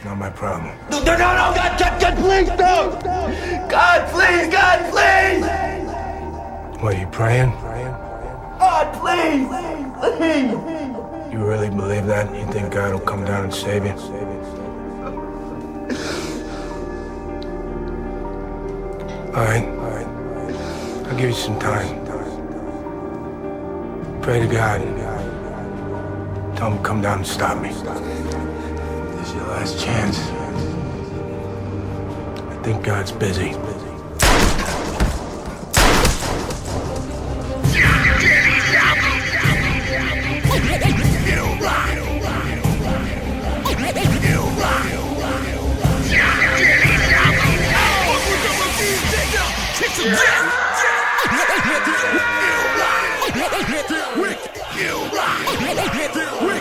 Not my problem. No, God, please, no! God, please! What, are you praying? God, please! You really believe that? You think God will come down and save you? All right. I'll give you some time. Pray to God. Tell him to come down and stop me. This is your last chance. I think God's busy. You